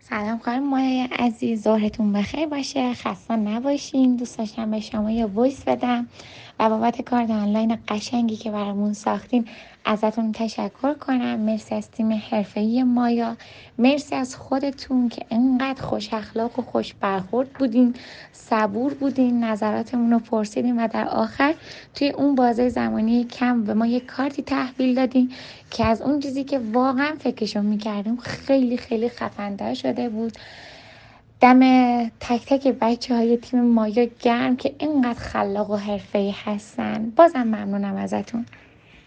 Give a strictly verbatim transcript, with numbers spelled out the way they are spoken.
سلام خانم مایه عزیز، ظهرتون بخیر باشه، خسته نباشین. دوست داشتم به شما یه وایس بدم و بابت کار آنلاین قشنگی که برامون ساختین ازتون تشکر کنم. مرسی از تیم حرفه‌ای مایا، مرسی از خودتون که انقدر خوش اخلاق و خوش برخورد بودین، صبور بودین، نظراتمون رو پرسیدین و در آخر توی اون بازه زمانی کم به ما یه کارتی تحویل دادین که از اون چیزی که واقعا فکرشو میکردیم خیلی خیلی خفن‌تر شده بود. دم تک تک بچه های تیم مایا گرم که اینقدر خلاق و حرفه‌ای هستن. بازم ممنونم ازتون.